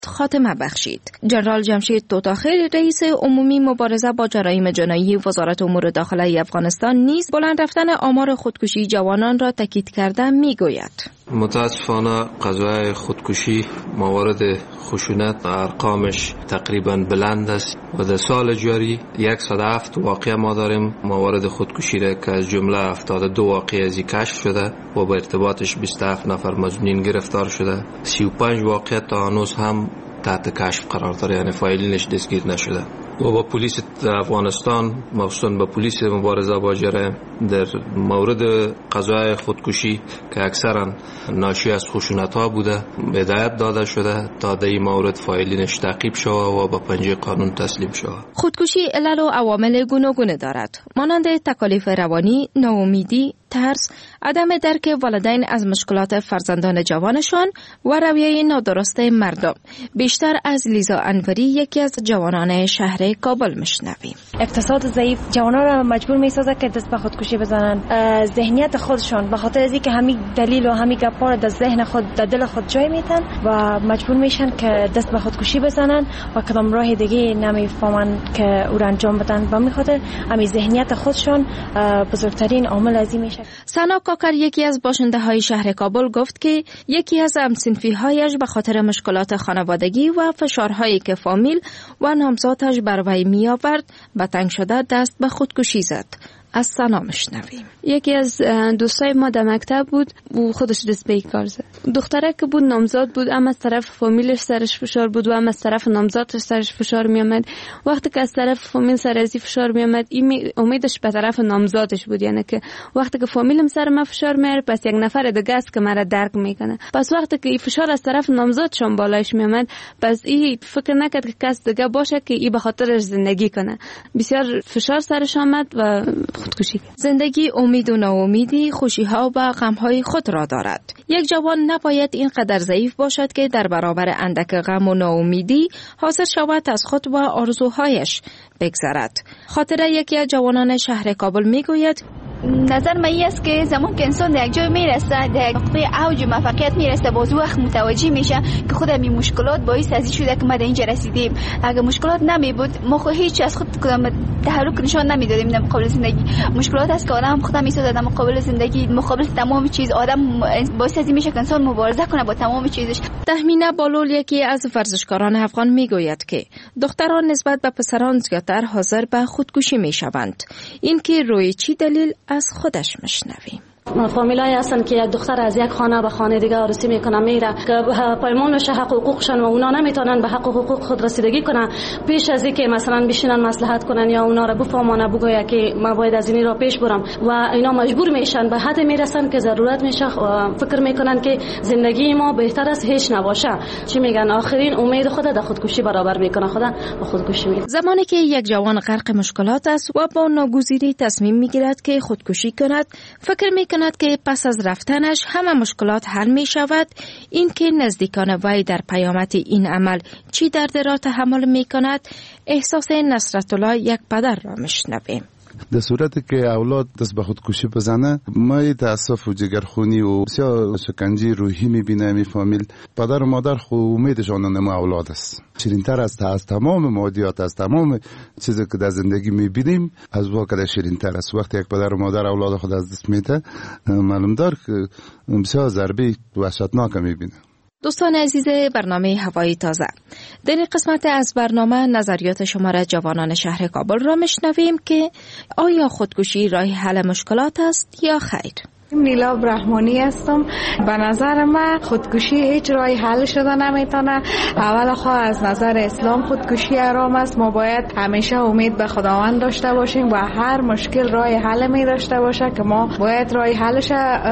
خاتمه بخشید. جنرال جمشید توتاخیل رئیس عمومی مبارزه با جرایم جنایی وزارت امور داخلی افغانستان نیز بلند رفتن آمار خودکشی جوانان را تاکید کرده میگوید: متاسفانه قضایای خودکشی موارد خشونت ارقامش تقریبا بلند است و در سال جاری 107 واقعه ما داریم موارد خودکشی را که از جمله 72 واقعه ازی کشف شده و با ارتباطش 27 نفر مظنونین گرفتار شده. 35 واقعه تا هنوز هم تحت کشف قرار داره، یعنی فایلینش دستگیر نشده. و با پلیس افغانستان مخصوصا با پلیس مبارزه با جرایم در مورد قضایای خودکشی که اکثرا ناشی از خشونت ها بوده هدایت داده شده تا در این مورد فایلینش تعقیب شود و با پنجه قانون تسلیم شود. خودکشی علل و عوامل گوناگون دارد، مانند تکالیف روانی، ناامیدی، ترس، عدم درک والدین از مشکلات فرزندان جوانشان و رویه نادرست مردم. بیشتر از لیزا انوری، یکی از جوانان شهر کابل، میشنویم. اقتصاد ضعیف جوانان را مجبور میسازه که دست به خودکشی بزنن. ذهنیت خودشان به خاطر از اینکه همین دلیل و همین گپا را در ذهن خود در دل خود جای میتن و مجبور میشن که دست به خودکشی بزنن و کدام راه دیگه نمیفهمن که او را انجام بدن. و میخاطر همین ذهنیت خودشان بزرگترین عامل از این میشه. سنا کاکر، یکی از باشنده های شهر کابل، گفت که یکی از همسنفی هایش به خاطر مشکلات خانوادگی و فشارهایی که فامیل و نامزادش بر وی می آورد به تنگ شده دست به خودکشی زد. از سنا میشنویم. یکی از دوستای ما در مکتب بود و خودش دست به کار زد. دختره که بود نامزاد بود، اما از طرف فامیلش سرش فشار بود و اما از طرف نامزادش سرش فشار می آمد. وقتی که از طرف فامیل سر ازی فشار می آمد، این امیدش به طرف نامزادش بود، یعنی که وقتی که فامیلم سر ما فشار میاره پس یک نفر دیگه است که مرا درک میکنه. پس وقتی که این فشار از طرف نامزادشون بالایش می آمد، پس این فکر نکرد که کس دیگه باشه که این به خاطرش زندگی کنه. بسیار فشار سرش آمد و خودکشی. زندگی امید و ناامیدی، خوشی‌ها و غم‌های خود را دارد. یک جوان نباید اینقدر ضعیف باشد که در برابر اندک غم و ناامیدی حاضر شود از خود و آرزوهایش بگذرد. خاطره یکی از جوانان شهر کابل میگوید: نظر من این است که زمان که انسان در یک جای میرسه، در یک نقطه اوج موفقیت میرسه، باز وقت متوجه میشه که خود همین مشکلات باعث از این شده که ما در اینجا رسیدیم. اگر مشکلات نمی بود ما خود هیچ از خود تحرک نشان نمیدادیم در مقابل زندگی. مشکلات است که آدم خودم میسازه در مقابل زندگی، مقابل تمام چیز. آدم باعث از این میشه که انسان مبارزه کنه با تمام چیزش. تهمینه بالول، یکی از ورزشکاران افغان، میگوید که دختران نسبت به پسران زیادتر حاضر به خودکشی میشوند. این که روی چی دلیل از خودش میشنویم. فامیلای هستن که یک دختر از یک خانه به خانه دیگه عروسی میکنه میره که پایمال میشه حق حقوقشون و اونا نمیتونن به حق حقوق خود رسیدگی کنن. پیش از اینکه مثلا بشینن مصلحت کنن یا اونا رو بفهمونه بگویا که ما باید از این را پیش برم و اینا مجبور میشن به حد میرسن که ضرورت میشه فکر میکنن که زندگی ما بهتر از هیچ نباشه. چی میگن؟ آخرین امید خود در خودکشی برابر میکنه، خدا به خودکشی میکنه. زمانی که یک جوان غرق مشکلات است و با ناگزیری تصمیم میگیرد که خودکشی کند، فکر میکند که پس از رفتنش همه مشکلات حل می شود. این که نزدیکان وی در پیامت این عمل چی درد را تحمل می کند، احساس نصرت الله، یک پدر، را میشنویم. در صورتی که اولاد دست به خودکشی بزنه، ما تاسف و جگرخونی و بسیار شکنجه روحی میبینه می فامیل. پدر و مادر خو امیدشان نما اولاد است. شیرین‌تر است از تمام مادیات، از تمام چیزی که در زندگی میبینیم، از واقع شیرین‌تر است. وقتی یک پدر و مادر اولاد خود از دست میده، معلوم دار که بسیار ضربه وحشتناک میبینه. دوستان عزیز برنامه هوای تازه، در این قسمت از برنامه نظریات شما را جوانان شهر کابل را میشنویم که آیا خودکشی راه حل مشکلات است یا خیر؟ نیلا برحمانی هستم. به نظر من خودکشی هیچ راهی حل شده نمیتونه. اول از نظر اسلام خودکشی حرام است. ما باید همیشه امید به خداوند داشته باشیم و هر مشکل راه حل می داشته باشه که ما باید راه حلش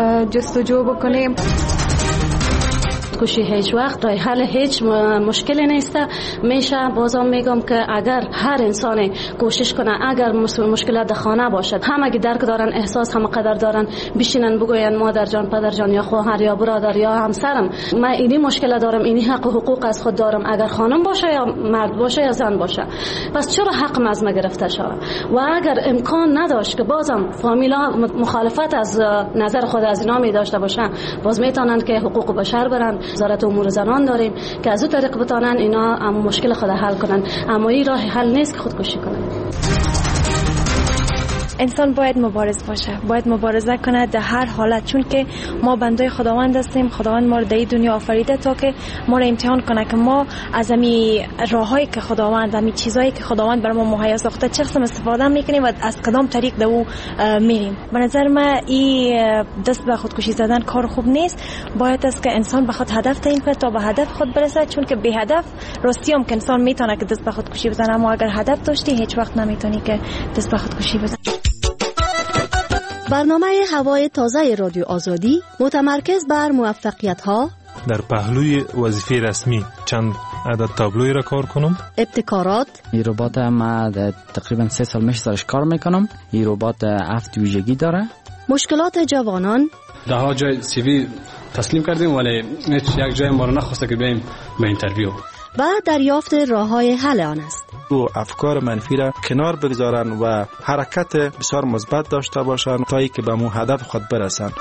جستجو بکنیم. خودکشی هیچ وقت راه حل هیچ مشکلی نیست. میشه بازم میگم که اگر هر انسان کوشش کنه، اگر مشکلات در خانه باشد، همه که درک دارن، احساس هم قدر دارن، بشینن بگوین مادر جان، پدر جان یا خواهر یا برادر یا همسرم، من اینی مشکل دارم، اینی حق و حقوق از خود دارم، اگر خانم باشه یا مرد باشه یا زن باشه، پس چرا حق از ما گرفته شود؟ و اگر امکان نداشت که بازم فامیلا مخالفت از نظر خود از اینا می داشته باشن، باز میتونن که حقوق بشر برن، وزارت امور زنان داریم که از اون طریق بتانن اینا مشکل خود حل کنن، اما این راه حل نیست که خودکشی کنن. انسان باید مبارز باشه، باید مبارزه کنه در هر حالت، چون که ما بندای خداوند هستیم. خداوند ما رو در این دنیا آفریده تا که ما رو امتحان کنه که ما از همین راهایی که خداوند، همین چیزایی که خداوند برای ما مهیا ساخته چه قسم استفاده میکنیم و از کدام طریق در او میریم. به نظر من این دست به خودکشی زدن کار خوب نیست. باید است که انسان بخواد هدف تعیین کنه تا به هدف خود برسه، چون که بی هدف راستی هم که انسان میتونه که دست به خودکشی بزنه، اما اگر هدف داشتی هیچ وقت نمیتونی که دست به خودکشی بزنی. برنامه هوای تازه رادیو آزادی متمرکز بر موفقیت‌ها در پهلوی وظیفه رسمی چند عدد تابلوی را کار کنم. ابتکارات. این ربات ما تقریبا 3 سال میشه سرش کار میکنم. این ربات 7 ویژگی داره. مشکلات جوانان. ده ها جای سی وی تسلیم کردیم ولی هیچ یک جای ما رو نخواسته که بریم به اینترویو. و دریافت راه‌های حل آن است. و افکار منفی را کنار بگذارن و حرکت بسیار مثبت داشته باشن تا اینکه به مو هدف خود برسن.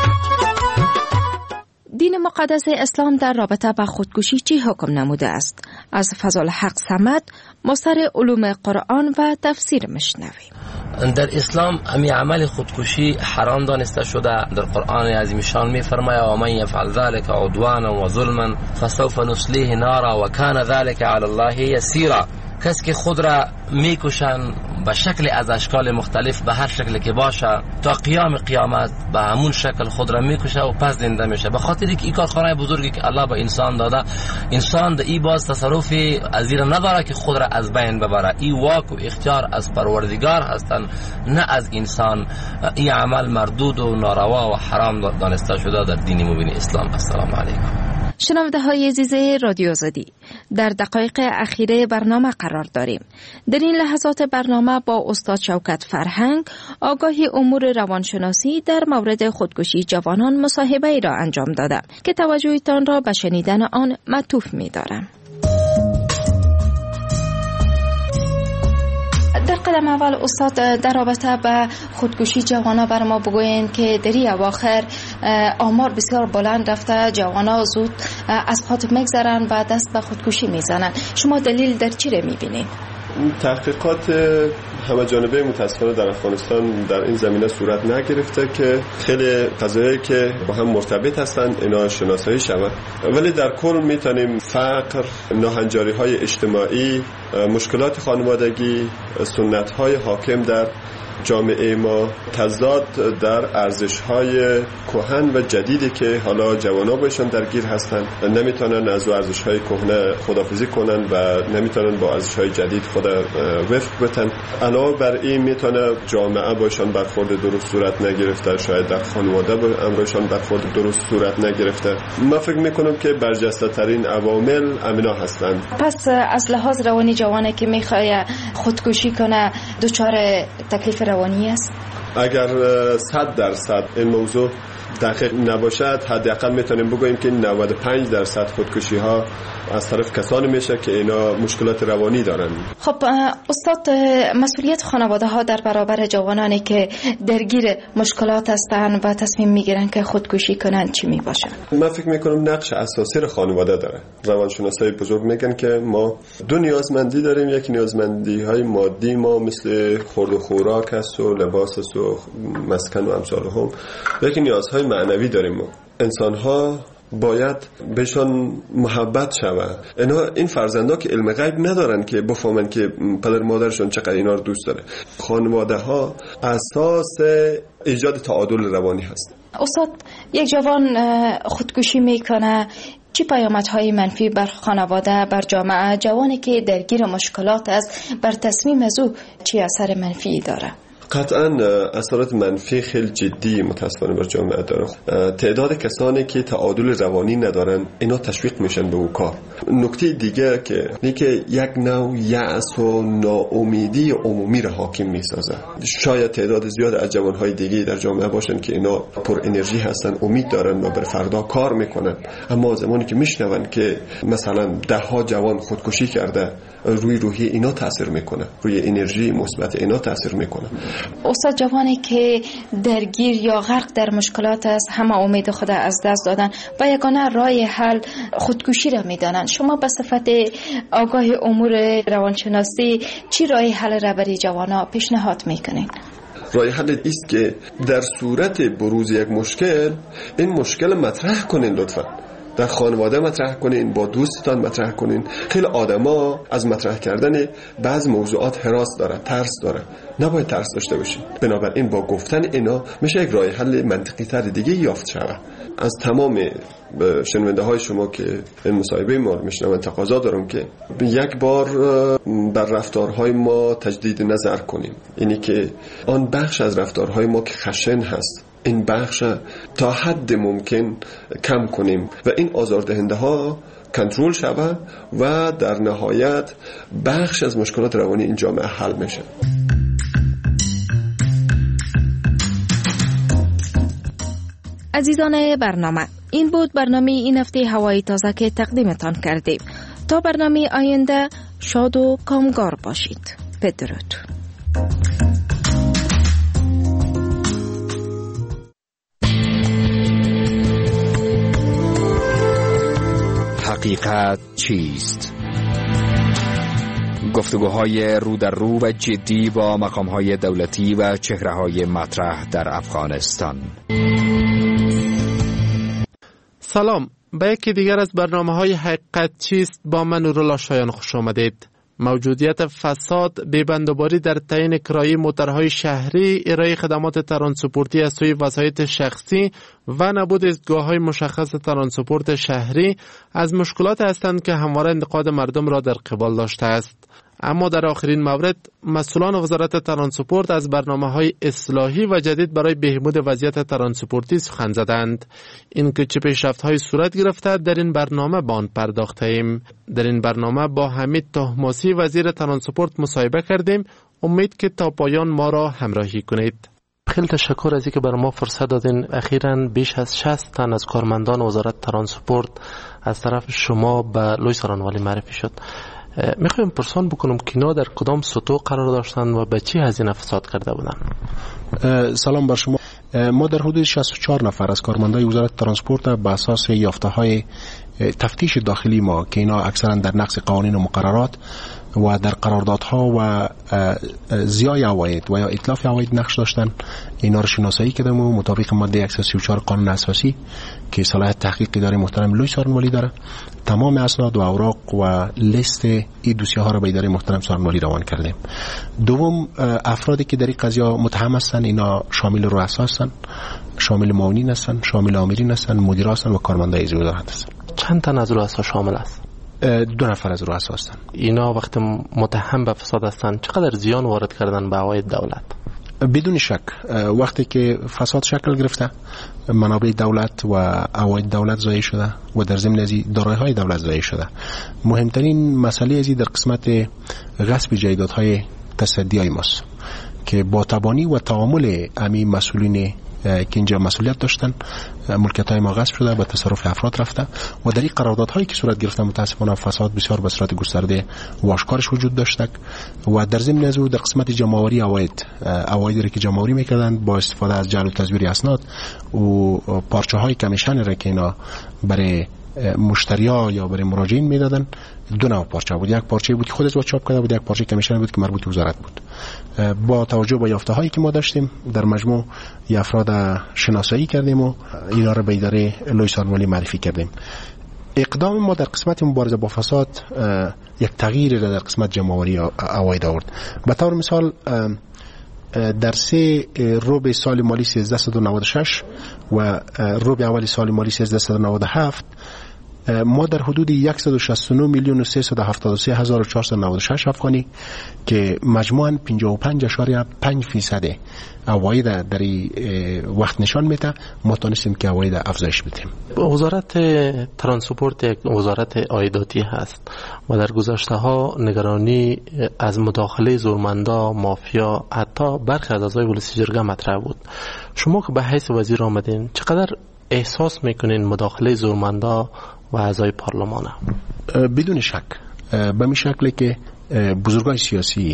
دین مقدس اسلام در رابطه با خودکشی چی حکم نموده است؟ از فضلالحق صمد، مستر علوم قرآن و تفسیر میشنویم. در اسلام همین عمل خودکشی حرام دانسته شده. در قرآن عظیم شان می‌فرماید و من یفعل ذلک عدوانا و ظلما فسوف نصلیه نارا و کان ذلک علی الله یسیرا. کسی که خود را میکشن به شکل از اشکال مختلف، به هر شکلی که باشه، تا قیام قیامت به همون شکل خود را میکشه و پس زنده میشه. به خاطر اینکه این کارخانه بزرگی که الله به انسان داده، انسان در این باز تصرفی از این نداره که خود را از بین ببره. این واک و اختیار از پروردگار هستن، نه از انسان. این عمل مردود و ناروا و حرام دانسته شده در دین مبین اسلام. السلام علیکم. شنونده های عزیز رادیو آزادی، در دقایق اخیره برنامه قرار داریم. در این لحظات برنامه با استاد شوکت فرهنگ، آگاهی امور روانشناسی در مورد خودکشی جوانان مصاحبه ای را انجام دادم که توجهتان را به شنیدن آن معطوف می دارم. در قدم اول استاد در رابطه با خودکشی جوانا بر ما بگوین که در این اواخر آمار بسیار بلند رفته، جوانا زود از خود میگذرن و دست به خودکشی میزنن. شما دلیل در چی رو میبینید؟ تحقیقات همه جانبه متاسفانه در افغانستان در این زمینه صورت نگرفته که خیلی قضایایی که با هم مرتبط هستند اینا شناسایی شود، ولی در کل میتونیم فقر، ناهنجاری های اجتماعی، مشکلات خانوادگی، سنت های حاکم در جامعه ما، تضاد در ارزش های کهن و جدیدی که حالا جوانا باشن درگیر هستن، نمیتونن از ارزش های کهنه خداحافظی کنن و نمیتونن با ارزش های جدید خود وفق بتن. علاوه بر این میتونه جامعه باشن برخورد درست صورت نگرفته، شاید در خانواده امرشان برخورد درست صورت نگرفته. من فکر میکنم که برجسته ترین عوامل امینا هستند. پس از لحاظ روانی جوانه که میخواد خودکشی کنه دچار تکلیف روانی است؟ اگر 100% این موضوع دقیق نباشد، حداقل میتونیم بگوییم که 95% خودکشی ها از طرف کسانی میشه که اینا مشکلات روانی دارن. خب استاد، مسئولیت خانواده ها در برابر جوانانی که درگیر مشکلات هستند و تصمیم میگیرن که خودکشی کنن چی میباشه؟ من فکر میکنم نقش اساسی خانواده داره. روانشناسای بزرگ میگن که ما دو نیازمندی داریم. یکی نیازمندی های مادی ما مثل خورد و خوراک است و لباس است و مسکن و امثال هم. یکی نیازهای معنوی داریم ما. انسان ها باید بهشان محبت شود. این فرزندا که علم غیب ندارن که بفهمن که پدر مادرشون چقدر اینا رو دوست داره. خانواده ها اساس ایجاد تعادل روانی هست. استاد، یک جوان خودکشی میکنه، چی پیامدهای منفی بر خانواده، بر جامعه؟ جوانی که درگیر مشکلات است، بر تصمیم از او چی اثر منفی داره؟ قطعا اثرات منفی خیلی جدی متاسفانه بر جامعه داره. تعداد کسانی که تعادل روانی ندارن اینا تشویق میشن به اون کار. نکته دیگه که یک نوع یأس و ناامیدی عمومی را حاکم میسازه. شاید تعداد زیاد از جوانهای دیگه در جامعه باشن که اینا پر انرژی هستن، امید دارن و برای فردا کار میکنن، اما زمانی که میشنون که مثلا 10 جوان خودکشی کرده، روی روحی اینا تاثیر میکنه، روی انرژی مثبت اینا تاثیر میکنه. استاد، جوانی که درگیر یا غرق در مشکلات است، همه امید خود از دست دادن و یگانه راه حل خودکشی را میدانند. شما به صفت آگاه امور روانشناسی چی راه حل را برای جوانا پیشنهاد میکنین؟ راه حل است که در صورت بروز یک مشکل این مشکل مطرح کنین، لطفا در خانواده مطرح کنین، با دوستتان مطرح کنین. خیلی آدما از مطرح کردن بعض موضوعات هراس داره، ترس داره. نباید ترس داشته باشین. بنابراین با گفتن اینا میشه یک راه حل منطقی تر دیگه یافت شود. از تمام شنونده های شما که این مصاحبه ما رو میشنون تقاضا دارم که یک بار بر رفتارهای ما تجدید نظر کنیم. اینی که آن بخش از رفتارهای ما که خشن هست، این بخش تا حد ممکن کم کنیم و این آزاردهنده ها کنترل شود و در نهایت بخش از مشکلات روانی این جامعه حل میشه. عزیزان برنامه، این بود برنامه این هفته هوای تازه که تقدیمتان کردیم. تا برنامه آینده شاد و کامگار باشید. بدرود. حقیقت چیست؟ گفتگوهای رو در رو و جدی با مقامهای دولتی و چهره‌های مطرح در افغانستان. سلام، به یکی دیگر از برنامه‌های حقیقت چیست با من نورالله شایان خوش آمدید. موجودیت فساد، بی‌بندوباری در تعیین کرایه موترهای شهری، ارائه خدمات ترانسپورتی از سوی وسایط شخصی و نبود ایستگاه‌های مشخص ترانسپورت شهری از مشکلات هستند که همواره انتقاد مردم را در قبال داشته است. اما در آخرین مورد مسئولان وزارت ترانسپورت از برنامه‌های اصلاحی و جدید برای بهبود وضعیت ترانسپورتی سخن زدند. این که چه پیشرفت‌هایی صورت گرفته در این برنامه به آن پرداخته‌ایم. در این برنامه با حمید طهماسی وزیر ترانسپورت مصاحبه کردیم. امید که تا پایان ما را همراهی کنید. خیلی تشکر از اینکه برای ما فرصت دادین. اخیراً بیش از 60 تن از کارمندان وزارت ترانسپورت از طرف شما به لوی سارانوالی معرفی شد. میخوایم پرسان بکنم که اینا در کدام سطوح قرار داشتن و به چی هزینه فساد کرده بودن؟ سلام بر شما. ما در حدود 64 نفر از کارمندان وزارت ترانسپورت به اساس یافته‌های تفتیش داخلی ما که اینا اکثرا در نقض قوانین و مقررات و در قراردادها و زیای عواید و یا اتلاف عواید نقش داشتن، اینا رو شناسایی کردیم و مطابق ماده 134 قانون اساسی که صلاحیت تحقیق اداره محترم لوی سارانوالی داره، تمام اسناد و اوراق و لیست این دوسیه ها رو به اداره محترم سارانوالی روان کردیم. دوم، افرادی که در این قضیه متهم هستن اینا شامل رؤسا هستن، شامل معاونین هستن، شامل آمرین هستن، مدیرا هستن و کارمندای از وزارت هستن. چند تن از رؤسا شامل است؟ 2 نفر از رؤسا هستن. اینا وقتی متهم به فساد هستن چقدر زیان وارد کردن به عواید دولت؟ بدون شک وقتی که فساد شکل گرفته، منابع دولت و عواید دولت ضایع شده و در ضمن از دارایی‌های دولت ضایع شده. مهمترین مسئله ازی در قسمت غصب جایدادهای تصدیای ماست که با تبانی و تعامل امی مسئولین که اینجا مسئولیت داشتن، ملکیت‌های ما غصب شده، به تصرف افراد رفته و در این قراردادهایی که صورت گرفته متاسفانه فساد بسیار به صورت گسترده و آشکارش وجود داشته و در ضمن از او در قسمت جمع‌آوری عوایدی که جمع‌آوری می‌کردند با استفاده از جعل و تزویر اسناد و پارچه‌های کمیشن را که اینا برای مشتری‌ها یا برای مراجعین میدادن. 2 نوع پارچه بود، یک پارچه بود که خودت با چاپ کرده بود، یک پارچه کمیشن بود که مربوط به وزارت بود. با توجه به یافته‌هایی که ما داشتیم در مجموع افراد شناسایی کردیم و اینا را به اداره لوی سارانوالی معرفی کردیم. اقدام ما در قسمت مبارزه با فساد یک تغییری را در قسمت جمع‌آوری عواید آورد. به طور مثال در 3 ربع سال مالی 1396 و ربع اول سال مالی 1397 ما در حدود 169,373,496 افغانی که مجموعاً 55.5% عواید در وقت نشان میده، ما تونستیم که عواید افزایش بدیم. وزارت ترانسپورت یک وزارت عایداتی هست و در گذشته ها نگرانی از مداخله زورمندا، مافیا، حتی برخی از اعضای ولسی جرگه مطرح بود. شما که به حیث وزیر آمدین چقدر احساس میکنین مداخله زورمندا و اعضای پارلمان؟ بدون شک به می شکلی که بزرگای سیاسی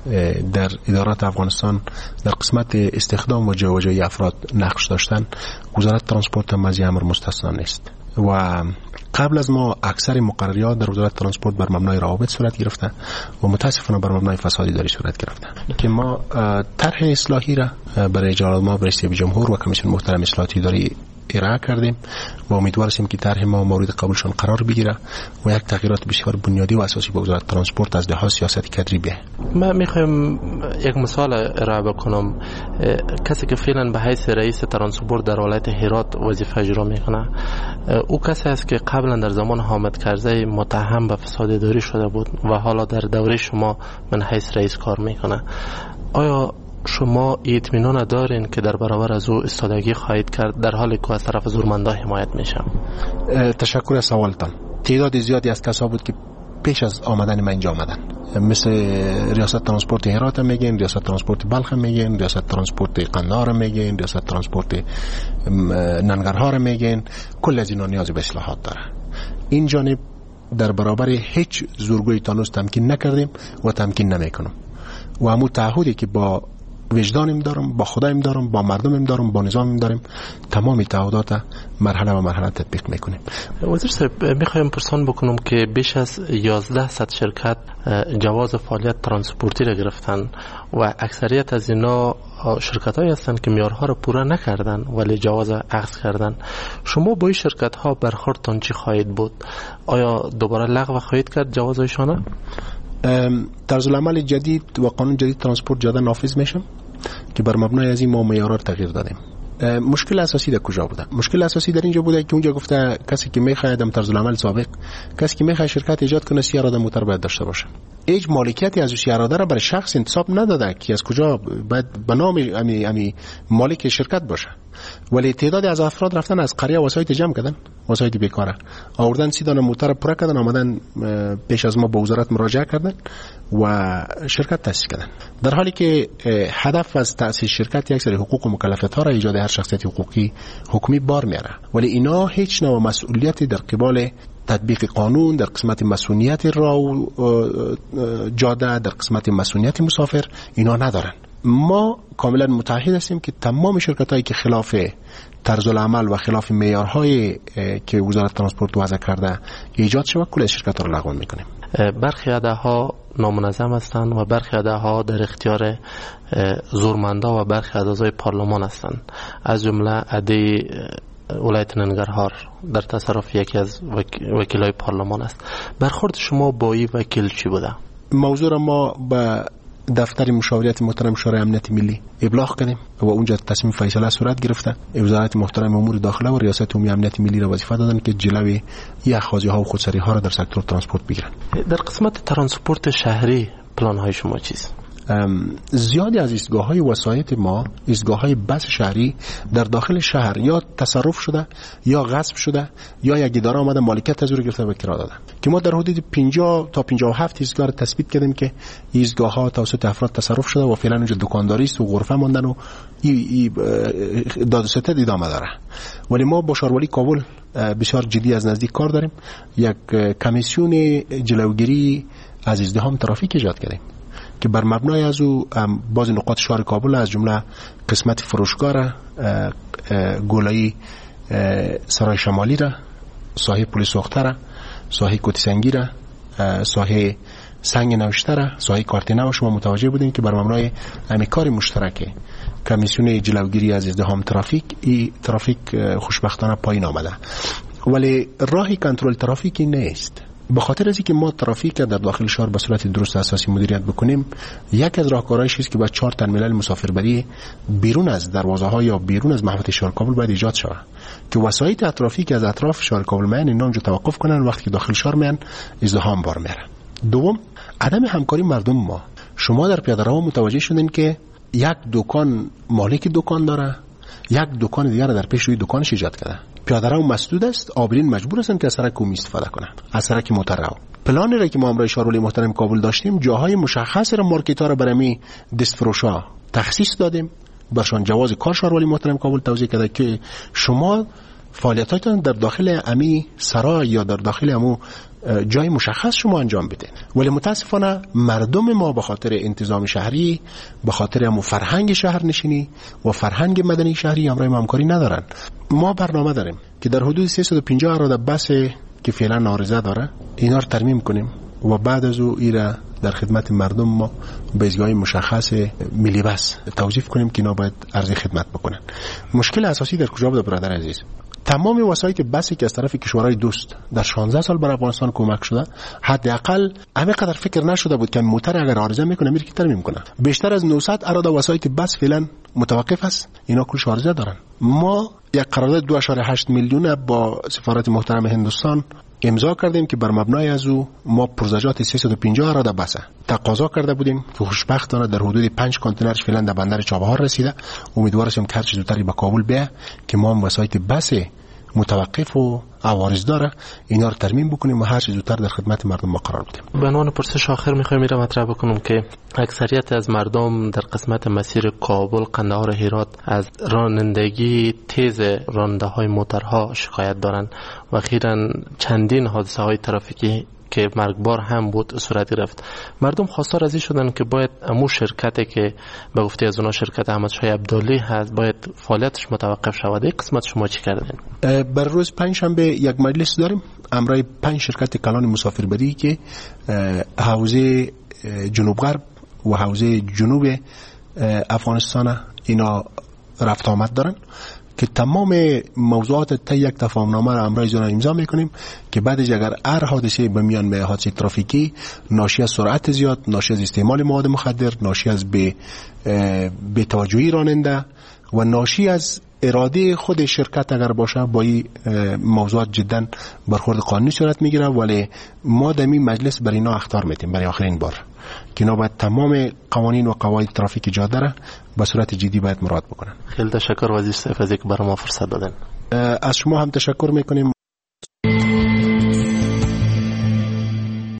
در ادارات افغانستان در قسمت استخدام و جابجایی افراد نقش داشتن، وزارت ترانسپورت هم از این امر مستثنا نیست و قبل از ما اکثر مقرریات در وزارت ترانسپورت بر مبنای روابط صورت گرفته و متاسفانه بر مبنای فساد اداری صورت گرفته که ما طرح اصلاحی را برای جلال ما رئیس جمهور و کمیسیون محترم اصلاحات اداری ارائه کردیم و امیدواریم که طرح ما مورد قبولشان قرار بگیره و یک تغییرات بسیار بنیادی و اساسی به وزارت ترانسپورت از لحاظ سیاست کادری بیه. من میخوایم یک مثال ارائه بکنم. کسی که فعلا به حیث رئیس ترانسپورت در ولایت هرات وظیفه اجرا میکنه، او کسی است که قبلا در زمان حامد کرزی متهم به فساد اداری شده بود و حالا در دوره شما من حیث رئیس کار میکنه. آیا شما اطمینان دارین که در برابر از او استادگی خواهید کرد در حالی که از طرف زورمندا حمایت میشم؟ تشکر از سوالتان. تعداد زیادی از کسا بود که پیش از آمدن من اینجا آمدن، مثل ریاست ترانسپورت هرات میگن، ریاست ترانسپورت بلخ میگن، ریاست ترانسپورت قندهار میگن، ریاست ترانسپورت ننگرهار میگن. کل از اینا نیاز به اصلاحات داره. این جانب در برابر هیچ زورگویی تانوس تمکین نکردیم و تمکین نمیکنم و همون تعهدی که با وجدانم دارم، با خدایم دارم، با مردمم دارم، با نظامم دارم، تمام تعهدات مرحله و مرحله تطبیق میکنیم. وزیر صاحب، میخوایم پرسان بکنم که بیش از 1100 شرکت جواز فعالیت ترانسپورتی را گرفتن و اکثریت از اینا شرکت‌هایی هستند که معیارها را پورا نکردن ولی جواز اخذ کردن. شما با این شرکت‌ها برخوردتان چی خواهید بود؟ آیا دوباره لغو خواهید کرد جوازشان؟ طرز العمل جدید و قانون جدید ترانسپورت جدا نافذ میشم که بر مبنای از این ما معیارات تغییر دادیم. مشکل اساسی در کجا بوده؟ مشکل اساسی در اینجا بوده که اونجا گفته کسی که میخواد در طرز العمل سابق، کسی که میخواد شرکت ایجاد کنه سیاره موتور باید داشته باشه. هیچ مالکیتی از سیاره را برای شخص انتصاب نداده که از کجا باید به نام مالک شرکت باشه. ولی تعدادی از افراد رفتن از قریه وسایت جمع کردن، وسایت بیکاره آوردن، 30 دانه موتور پر کردن، آمدن پیش از ما به وزارت مراجعه کردن و شرکت تأسیس کردن، در حالی که هدف از تأسیس شرکت یک سری حقوق و مکلفیت‌ها را ایجاد هر شخصیت حقوقی حکمی بار میاره، ولی اینا هیچ نوع مسئولیتی در قبال تطبیق قانون در قسمت مسئولیت راه جاده، در قسمت مسئولیت مسافر اینا ندارن. ما کاملا متعهد هستیم که تمام شرکتایی که خلاف طرز العمل و خلاف معیارهای که وزارت ترانسپورت وضع کرده ایجاد شود کل شرکت‌ها را لغو می‌کنیم. برخی ادعاها نامنظم هستند و برخی ادعاها در اختیار زورمندا و برخی از اعضای پارلمان هستند، از جمله ادعای ولایت ننگرهار در تصرف یکی از وکیلای پارلمان است. برخورد شما با این وکیل چی بوده؟ موضوع ما به دفتر مشاوریت محترم شورای امنیت ملی ابلاغ کردیم و اونجا تصمیم فیصله صورت گرفته. وزارت محترم امور داخله و ریاست عمومی امنیت ملی را وظیفه دادن که جلوی اخاذی ها و خودسری ها را در سکتور ترانسپورت بگیرن. در قسمت ترانسپورت شهری پلان های شما چیست؟ زیادی از ایستگاه‌های وسایط ما، ایستگاه‌های بس شهری در داخل شهر یا تصرف شده یا غصب شده یا یک اداره آمده مالکیت از او گرفته و کرا داده، که ما در حدود 50 تا 57 ایستگاه تثبیت کردیم که ایستگاه‌ها توسط افراد تصرف شده و فعلا اونجا دکانداری است و غرفه ماندن و داد و ستد ادامه داره. ولی ما با شاروالی کابل بسیار جدی از نزدیک کار داریم. یک کمیسیون جلوگیری از ازدحام ترافیک ایجاد کردیم که بر مبنای از او بعضی نقاط شهر کابل از جمله قسمت فروشگاه را، گولایی سرای شمالی را، ساحه پل سوخته را، ساحه کوتی سنگی را، ساحه سنگ نوشته را، ساحه کارتینه و شما متوجه بودین که بر مبنای کار مشترک کمیسیون جلوگیری از ازدحام ترافیک خوشبختانه پایین آمده. ولی راهی کنترل ترافیکی نیست. به خاطر از اینکه ما ترافیک در داخل شهر به صورت درست اساسی مدیریت بکنیم، یک از راهکارهایش است که با 4 ترمینال مسافربری بیرون از دروازه‌ها یا بیرون از محوطه شهر کابل باید ایجاد شود که وسایط ترافیک از اطراف شهر کابل میان اینا اونجا توقف کنن، وقتی که داخل شهر میان ازدحام بار میره. دوم، عدم همکاری مردم. ما شما در پیاده‌رو متوجه شدین که یک دکان مالک دکان داره، یک دکان دیگر در پیش روی دکانش ایجاد کرده. پیاده‌رو مسدود است، عابرین مجبور هستند که از سرک عمومی استفاده کنند، از سرک موتررو. پلانی را که ما امروز شاروالی محترم کابل داشتیم، جاهای مشخص را مارکت‌ها را برای دستفروشا تخصیص دادیم، برشان جواز کار شاروالی محترم کابل توضیح کرده که شما فعالیتاتون در داخل امی سرای یا در داخل امو جای مشخص شما انجام بدین. ولی متاسفانه مردم ما به خاطر انتظام شهری، به خاطر امو فرهنگ شهرنشینی و فرهنگ مدنی شهری همراه ما همکاری ندارن. ما برنامه داریم که در حدود 350 اراده بس که فعلا نارضا داره اینا رو ترمیم کنیم و بعد از او ایرا در خدمت مردم ما به ایستگاه مشخص ملی بس توصیف کنیم که اینا باید عرض خدمت بکنن. مشکل اساسی در کجا بود برادر عزیز؟ تمام وسایل بسی که از طرف کشورهای دوست در 16 سال بر افغانستان کمک شده، حداقل همه قدر فکر نشده بود که موتر اگر عارضه میکنه میره که ترمیم کنه. بیشتر از 900 اراده وسایل بس فعلا متوقف است، اینا کلش عارضه دارن. ما یک قرارداد 2.8 میلیون با سفارت محترم هندوستان امضا کردیم که بر مبنای از او ما پرزجات 350 اراده بسه تقاضا کرده بودیم که خوشبختانه در حدود 5 کانتینرش فعلا در بندر چابهار رسیده. امیدوارم که هر چه زودتر به کابل بیاد که ما هم وسایل بس متوقف و عوارض داره اینا رو ترمیم بکنیم و هر چه زودتر در خدمت مردم ما قرار بدیم. به عنوان پرسش آخر میخوایم میرم مطرح بکنم که اکثریت از مردم در قسمت مسیر کابل قندهار هرات از رانندگی تیز راننده های موترها شکایت دارن و اخیراً چندین حادثه های ترافیکی که مرگبار هم بود صورت گرفت. مردم خواستار از این شدن که باید امو شرکتی که به گفته از اونا شرکت احمد شاه عبدالی هست باید فعالیتش متوقف شود. این قسمت شما چی کردین؟ بر روز پنجشنبه یک مجلس داریم امرای 5 شرکت کلان مسافربری که حوزه جنوب غرب و حوزه جنوب افغانستان اینا رفت آمد دارن که تمام موضوعات تا یک تفاهمنامه را امروز اینا امضا میکنیم که بعدش اگر هر حادثه به میان به حادثه ترافیکی ناشی از سرعت زیاد، ناشی از استعمال مواد مخدر، ناشی از به توجهی راننده و ناشی از اراده خود شرکت اگر باشه با این موضوعات جدا برخورد قانونی صورت میگیره. ولی ما در این مجلس برای اینا اخطار میدیم برای آخرین بار که اینا باید تمام قوانین و قواعد ترافیک جاده را به صورت جدی باید مراعات بکنن. خیلی تشکر وزیر صاحب از اینکه برای ما فرصت دادن. از شما هم تشکر میکنیم.